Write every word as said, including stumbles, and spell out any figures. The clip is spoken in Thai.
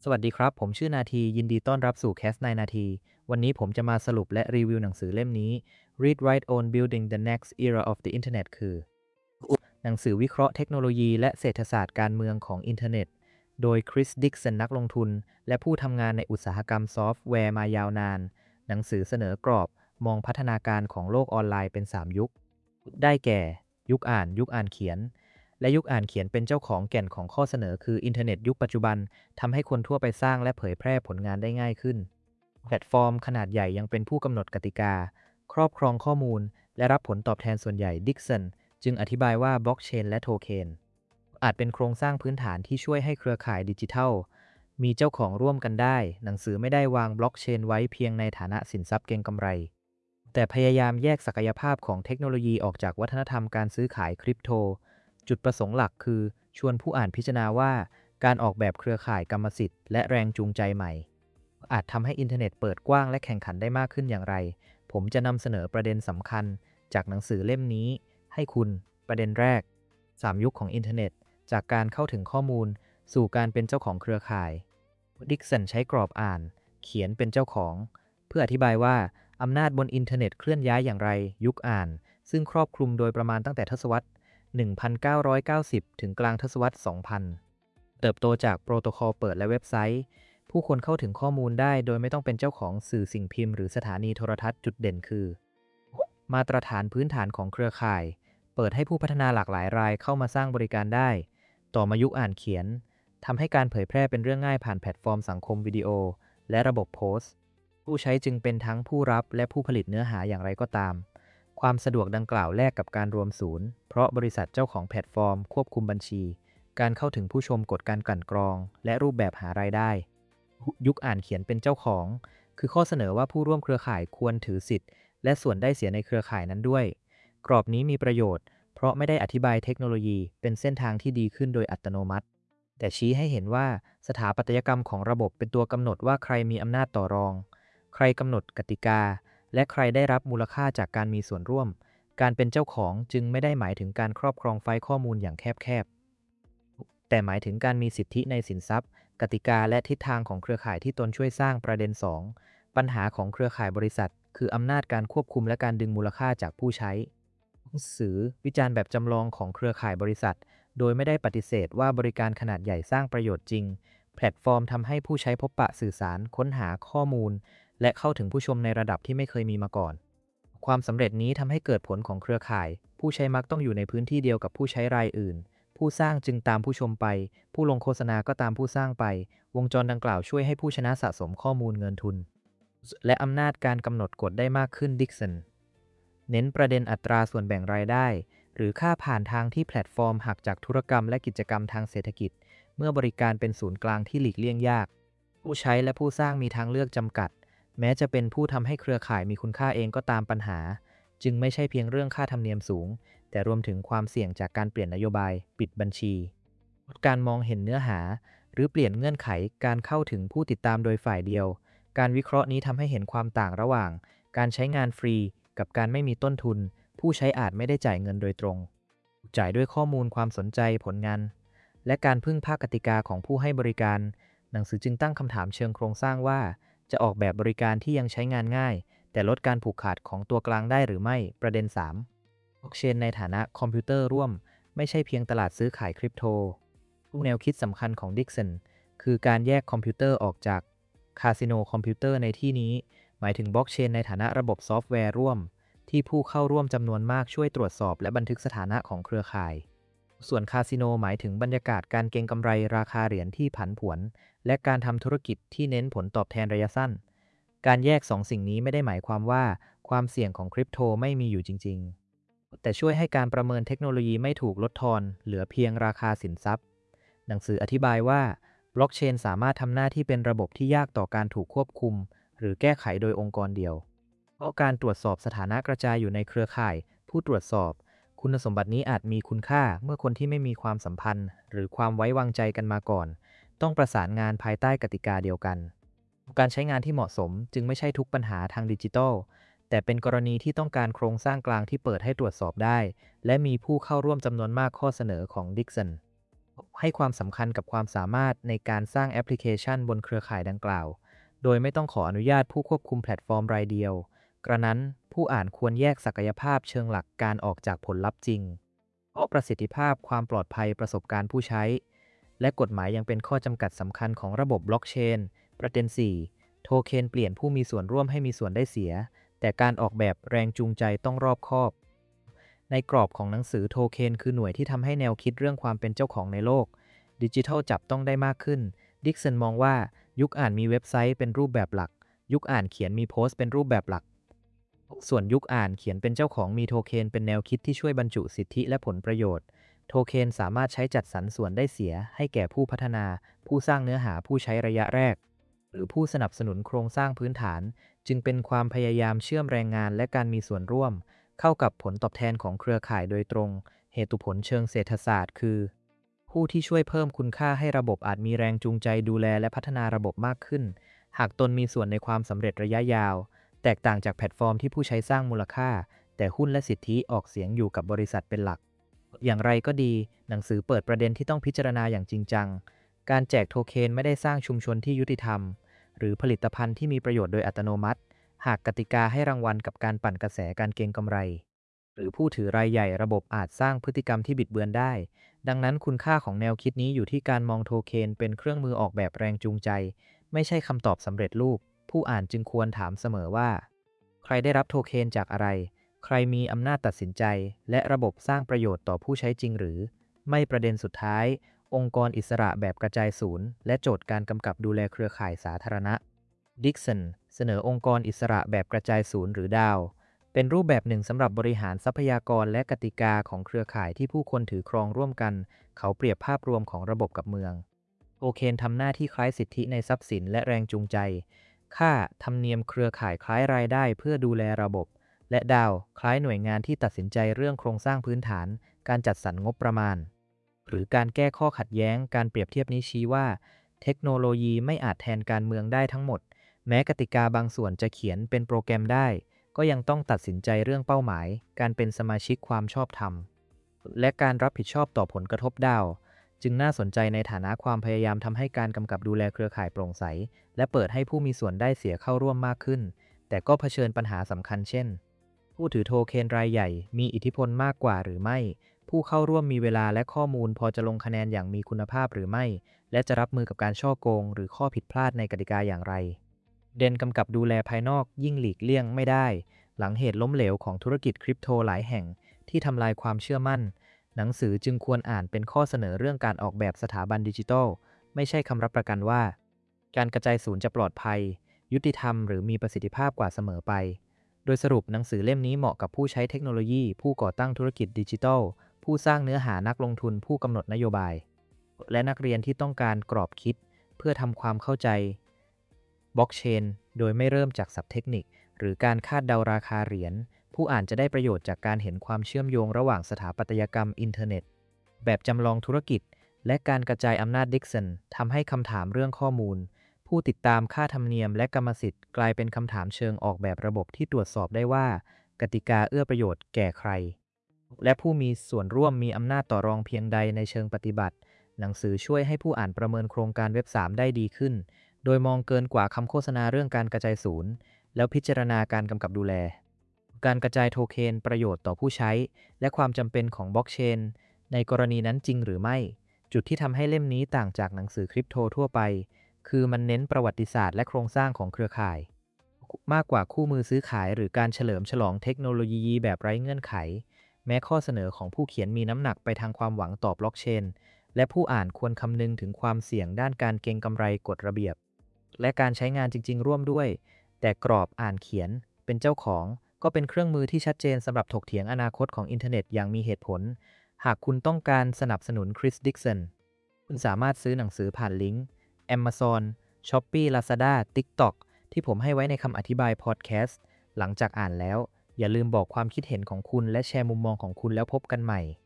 สวัสดีครับผมชื่อนาทียินดีต้อนรับสู่แคสในนาทีวันนี้ผมจะมาสรุปและรีวิวหนังสือเล่มนี้ Read Write Own Building the Next Era of the Internet คือหนังสือวิเคราะห์เทคโนโลยีและเศรษฐศาสตร์การเมืองของอินเทอร์เน็ตโดยคริสดิกสันนักลงทุนและผู้ทำงานในอุตสาหกรรมซอฟต์แวร์มายาวนานหนังสือเสนอกรอบมองพัฒนาการของโลกออนไลน์เป็นสามยุคได้แก่ยุคอ่านยุคอ่านเขียนและยุคอ่านเขียนเป็นเจ้าของแก่นของข้อเสนอคืออินเทอร์เน็ตยุคปัจจุบันทำให้คนทั่วไปสร้างและเผยแพร่ผลงานได้ง่ายขึ้นแพลตฟอร์มขนาดใหญ่ยังเป็นผู้กำหนดกติกาครอบครองข้อมูลและรับผลตอบแทนส่วนใหญ่ดิกสันจึงอธิบายว่าบล็อกเชนและโทเค็นอาจเป็นโครงสร้างพื้นฐานที่ช่วยให้เครือข่ายดิจิทัลมีเจ้าของร่วมกันได้หนังสือไม่ได้วางบล็อกเชนไว้เพียงในฐานะสินทรัพย์เก็งกำไรแต่พยายามแยกศักยภาพของเทคโนโลยีออกจากวัฒนธรรมการซื้อขายคริปโตจุดประสงค์หลักคือชวนผู้อ่านพิจารณาว่าการออกแบบเครือข่ายกรรมสิทธิ์และแรงจูงใจใหม่อาจทำให้อินเทอร์เน็ตเปิดกว้างและแข่งขันได้มากขึ้นอย่างไรผมจะนำเสนอประเด็นสำคัญจากหนังสือเล่มนี้ให้คุณประเด็นแรกสามยุคของอินเทอร์เน็ตจากการเข้าถึงข้อมูลสู่การเป็นเจ้าของเครือข่ายดิกสันใช้กรอบอ่านเขียนเป็นเจ้าของเพื่ออธิบายว่าอำนาจบนอินเทอร์เน็ตเคลื่อนย้ายอย่างไรยุคอ่านซึ่งครอบคลุมโดยประมาณตั้งแต่ทศวรรษหนึ่งพันเก้าร้อยเก้าสิบ ถึงกลางทศวรรษ สองพัน เติบโตจากโปรโตคอลเปิดและเว็บไซต์ผู้คนเข้าถึงข้อมูลได้โดยไม่ต้องเป็นเจ้าของสื่อสิ่งพิมพ์หรือสถานีโทรทัศน์จุดเด่นคือมาตรฐานพื้นฐานของเครือข่ายเปิดให้ผู้พัฒนาหลากหลายรายเข้ามาสร้างบริการได้ต่อมายุคอ่านเขียนทำให้การเผยแพร่เป็นเรื่องง่ายผ่านแพลตฟอร์มสังคมวิดีโอและระบบโพสต์ผู้ใช้จึงเป็นทั้งผู้รับและผู้ผลิตเนื้อหาอย่างไรก็ตามความสะดวกดังกล่าวแลกกับการรวมศูนย์เพราะบริษัทเจ้าของแพลตฟอร์มควบคุมบัญชีการเข้าถึงผู้ชมกฎการกลั่นกรองและรูปแบบหารายได้ยุคอ่านเขียนเป็นเจ้าของคือข้อเสนอว่าผู้ร่วมเครือข่ายควรถือสิทธิ์และส่วนได้เสียในเครือข่ายนั้นด้วยกรอบนี้มีประโยชน์เพราะไม่ได้อธิบายเทคโนโลยีเป็นเส้นทางที่ดีขึ้นโดยอัตโนมัติแต่ชี้ให้เห็นว่าสถาปัตยกรรมของระบบเป็นตัวกำหนดว่าใครมีอำนาจต่อรองใครกำหนดกติกาและใครได้รับมูลค่าจากการมีส่วนร่วมการเป็นเจ้าของจึงไม่ได้หมายถึงการครอบครองไฟล์ข้อมูลอย่างแคบๆแต่หมายถึงการมีสิทธิในสินทรัพย์กติกาและทิศทางของเครือข่ายที่ตนช่วยสร้างประเด็น สอง ปัญหาของเครือข่ายบริษัทคืออำนาจการควบคุมและการดึงมูลค่าจากผู้ใช้หนังสือวิจารณ์แบบจำลองของเครือข่ายบริษัทโดยไม่ได้ปฏิเสธว่าบริการขนาดใหญ่สร้างประโยชน์จริงแพลตฟอร์มทำให้ผู้ใช้พบปะสื่อสารค้นหาข้อมูลและเข้าถึงผู้ชมในระดับที่ไม่เคยมีมาก่อนความสำเร็จนี้ทำให้เกิดผลของเครือข่ายผู้ใช้มักต้องอยู่ในพื้นที่เดียวกับผู้ใช้รายอื่นผู้สร้างจึงตามผู้ชมไปผู้ลงโฆษณาก็ตามผู้สร้างไปวงจรดังกล่าวช่วยให้ผู้ชนะสะสมข้อมูลเงินทุนและอำนาจการกำหนดกฎได้มากขึ้นดิกสันเน้นประเด็นอัตราส่วนแบ่งรายได้หรือค่าผ่านทางที่แพลตฟอร์มหักจากธุรกรรมและกิจกรรมทางเศรษฐกิจเมื่อบริการเป็นศูนย์กลางที่หลีกเลี่ยงยากผู้ใช้และผู้สร้างมีทางเลือกจำกัดแม้จะเป็นผู้ทำให้เครือข่ายมีคุณค่าเองก็ตามปัญหาจึงไม่ใช่เพียงเรื่องค่าธรรมเนียมสูงแต่รวมถึงความเสี่ยงจากการเปลี่ยนนโยบายปิดบัญชีการมองเห็นเนื้อหาหรือเปลี่ยนเงื่อนไขการเข้าถึงผู้ติดตามโดยฝ่ายเดียวการวิเคราะห์นี้ทำให้เห็นความต่างระหว่างการใช้งานฟรีกับการไม่มีต้นทุนผู้ใช้อาจไม่ได้จ่ายเงินโดยตรงจ่ายด้วยข้อมูลความสนใจผลงานและการพึ่งพากติกาของผู้ให้บริการหนังสือจึงตั้งคำถามเชิงโครงสร้างว่าจะออกแบบบริการที่ยังใช้งานง่ายแต่ลดการผูกขาดของตัวกลางได้หรือไม่ประเด็น สาม บล็อกเชนในฐานะคอมพิวเตอร์ร่วมไม่ใช่เพียงตลาดซื้อขายคริปโตแนวคิดสำคัญของดิกสันคือการแยกคอมพิวเตอร์ออกจากคาสิโนคอมพิวเตอร์ในที่นี้หมายถึงบล็อกเชนในฐานะระบบซอฟต์แวร์ร่วมที่ผู้เข้าร่วมจำนวนมากช่วยตรวจสอบและบันทึกสถานะของเครือข่ายส่วนคาสิโนหมายถึงบรรยากาศการเก็งกำไรราคาเหรียญที่ผันผวนและการทำธุรกิจที่เน้นผลตอบแทนระยะสั้นการแยกสองสิ่งนี้ไม่ได้หมายความว่าความเสี่ยงของคริปโตไม่มีอยู่จริงๆแต่ช่วยให้การประเมินเทคโนโลยีไม่ถูกลดทอนเหลือเพียงราคาสินทรัพย์หนังสืออธิบายว่าบล็อกเชนสามารถทำหน้าที่เป็นระบบที่ยากต่อการถูกควบคุมหรือแก้ไขโดยองค์กรเดียวเพราะการตรวจสอบสถานะกระจายอยู่ในเครือข่ายผู้ตรวจสอบคุณสมบัตินี้อาจมีคุณค่าเมื่อคนที่ไม่มีความสัมพันธ์หรือความไว้วางใจกันมาก่อนต้องประสานงานภายใต้กติกาเดียวกันการใช้งานที่เหมาะสมจึงไม่ใช่ทุกปัญหาทางดิจิทัลแต่เป็นกรณีที่ต้องการโครงสร้างกลางที่เปิดให้ตรวจสอบได้และมีผู้เข้าร่วมจำนวนมากข้อเสนอของดิกสันให้ความสำคัญกับความสามารถในการสร้างแอปพลิเคชันบนเครือข่ายดังกล่าว โดยไม่ต้องขออนุญาตผู้ควบคุมแพลตฟอร์มรายเดียว กระนั้นผู้อ่านควรแยกศักยภาพเชิงหลักการออกจากผลลัพธ์จริง เพราะประสิทธิภาพความปลอดภัยประสบการณ์ผู้ใช้ และกฎหมายยังเป็นข้อจำกัดสำคัญของระบบบล็อกเชน ประเด็น สี่ โทเค็นเปลี่ยนผู้มีส่วนร่วมให้มีส่วนได้เสีย แต่การออกแบบแรงจูงใจต้องรอบคอบ ในกรอบของหนังสือโทเค็นคือหน่วยที่ทำให้แนวคิดเรื่องความเป็นเจ้าของในโลกดิจิทัลจับต้องได้มากขึ้น ดิกสันมองว่ายุคอ่านมีเว็บไซต์เป็นรูปแบบหลัก ยุคอ่านเขียนมีโพสต์เป็นรูปแบบหลัก ส่วนยุคอ่านเขียนเป็นเจ้าของมีโทเค็นเป็นแนวคิดที่ช่วยบรรจุสิทธิและผลประโยชน์ โทเค็นสามารถใช้จัดสรรส่วนได้เสียให้แก่ผู้พัฒนา ผู้สร้างเนื้อหาผู้ใช้ระยะแรก หรือผู้สนับสนุนโครงสร้างพื้นฐาน จึงเป็นความพยายามเชื่อมแรงงานและการมีส่วนร่วม เข้ากับผลตอบแทนของเครือข่ายโดยตรง เหตุผลเชิงเศรษฐศาสตร์คือ ผู้ที่ช่วยเพิ่มคุณค่าให้ระบบอาจมีแรงจูงใจดูแลและพัฒนาระบบมากขึ้น หากตนมีส่วนในความสำเร็จระยะยาว แตกต่างจากแพลตฟอร์มที่ผู้ใช้สร้างมูลค่า แต่หุ้นและสิทธิออกเสียงอยู่กับบริษัทเป็นหลัก อย่างไรก็ดี หนังสือเปิดประเด็นที่ต้องพิจารณาอย่างจริงจัง การแจกโทเค็นไม่ได้สร้างชุมชนที่ยุติธรรม หรือผลิตภัณฑ์ที่มีประโยชน์โดยอัตโนมัติ หากกติกาให้รางวัลกับการปั่นกระแสการเก็งกำไร หรือผู้ถือรายใหญ่ระบบอาจสร้างพฤติกรรมที่บิดเบือนได้ ดังนั้นคุณค่าของแนวคิดนี้อยู่ที่การมองโทเค็นเป็นเครื่องมือออกแบบแรงจูงใจ ไม่ใช่คำตอบสำเร็จรูป ผู้อ่านจึงควรถามเสมอว่า ใครได้รับโทเค็นจากอะไร ใครมีอำนาจตัดสินใจ และระบบสร้างประโยชน์ต่อผู้ใช้จริงหรือ ไม่ประเด็นสุดท้าย องค์กรอิสระแบบกระจายศูนย์และโจทย์การกำกับดูแลเครือข่ายสาธารณะ ดิกสันเสนอองค์กรอิสระแบบกระจายศูนย์หรือดาวเป็นรูปแบบหนึ่งสำหรับบริหารทรัพยากรและกติกาของเครือข่ายที่ผู้คนถือครองร่วมกัน เขาเปรียบภาพรวมของระบบกับเมืองโทเค็นทำหน้าที่คล้ายสิทธิในทรัพย์สินและแรงจูงใจ ค่าธรรมเนียมเครือข่ายคล้ายรายได้เพื่อดูแลระบบ และดาวคล้ายหน่วยงานที่ตัดสินใจเรื่องโครงสร้างพื้นฐาน การจัดสรรงบประมาณ หรือการแก้ข้อขัดแย้ง การเปรียบเทียบนี้ชี้ว่า เทคโนโลยีไม่อาจแทนการเมืองได้ทั้งหมด แม้กติกาบางส่วนจะเขียนเป็นโปรแกรมได้ ก็ยังต้องตัดสินใจเรื่องเป้าหมาย การเป็นสมาชิกความชอบธรรม และการรับผิดชอบต่อผลกระทบดาว จึงน่าสนใจในฐานะความพยายามทำให้การกำกับดูแลเครือข่ายโปร่งใส และเปิดให้ผู้มีส่วนได้เสียเข้าร่วมมากขึ้น แต่ก็เผชิญปัญหาสำคัญเช่น ผู้ถือโทเค็นรายใหญ่มีอิทธิพลมากกว่าหรือไม่ ผู้เข้าร่วมมีเวลาและข้อมูลพอจะลงคะแนนอย่างมีคุณภาพหรือไม่ และจะรับมือกับการช่อโกงหรือข้อผิดพลาดในกติกาอย่างไร เด่นกำกับดูแลภายนอกยิ่งหลีกเลี่ยงไม่ได้ หลังเหตุล้มเหลวของธุรกิจคริปโตหลายแห่งที่ทำลายความเชื่อมั่น หนังสือจึงควรอ่านเป็นข้อเสนอเรื่องการออกแบบสถาบันดิจิทัล ไม่ใช่คำรับประกันว่า การกระจายศูนย์จะปลอดภัย ยุติธรรมหรือมีประสิทธิภาพกว่าเสมอไป โดยสรุปหนังสือเล่มนี้เหมาะกับผู้ใช้เทคโนโลยี ผู้ก่อตั้งธุรกิจดิจิทัล ผู้สร้างเนื้อหานักลงทุน ผู้กำหนดนโยบาย และนักเรียนที่ต้องการกรอบคิดเพื่อทำความเข้าใจบล็อกเชนโดยไม่เริ่มจากศัพท์เทคนิคหรือการคาดเดาราคาเหรียญ ผู้อ่านจะได้ประโยชน์จากการเห็นความเชื่อมโยงระหว่างสถาปัตยกรรมอินเทอร์เน็ตแบบจำลองธุรกิจและการกระจายอำนาจดิกสันทำให้คำถามเรื่องข้อมูลผู้ติดตามค่าธรรมเนียมและกรรมสิทธิ์กลายเป็นคำถามเชิงออกแบบระบบที่ตรวจสอบได้ว่ากติกาเอื้อประโยชน์แก่ใครและผู้มีส่วนร่วมมีอำนาจต่อรองเพียงใดในเชิงปฏิบัติหนังสือช่วยให้ผู้อ่านประเมินโครงการเว็บ สาม ได้ดีขึ้นโดยมองเกินกว่าคำโฆษณาเรื่องการกระจายศูนย์แล้วพิจารณาการกำกับดูแลการกระจายโทเค็นประโยชน์ต่อผู้ใช้และความจำเป็นของบล็อกเชนในกรณีนั้นจริงหรือไม่จุดที่ทำให้เล่มนี้ต่างจากหนังสือคริปโตทั่วไปคือมันเน้นประวัติศาสตร์และโครงสร้างของเครือข่ายมากกว่าคู่มือซื้อขายหรือการเฉลิมฉลองเทคโนโลยีแบบไร้เงื่อนไขแม้ข้อเสนอของผู้เขียนมีน้ำหนักไปทางความหวังต่อบล็อกเชนและผู้อ่านควรคำนึงถึงความเสี่ยงด้านการเก็งกำไรกฎระเบียบและการใช้งานจริงๆร่วมด้วยแต่กรอบอ่านเขียนเป็นเจ้าของก็เป็นเครื่องมือที่ชัดเจนสำหรับถกเถียงอนาคตของอินเทอร์เน็ตอย่างมีเหตุผลหากคุณต้องการสนับสนุนคริส ดิกสันคุณสามารถซื้อหนังสือผ่านลิงก์ Amazon Shopee Lazada TikTok ที่ผมให้ไว้ในคำอธิบายพอดแคสต์หลังจากอ่านแล้วอย่าลืมบอกความคิดเห็นของคุณและแชร์มุมมองของคุณแล้วพบกันใหม่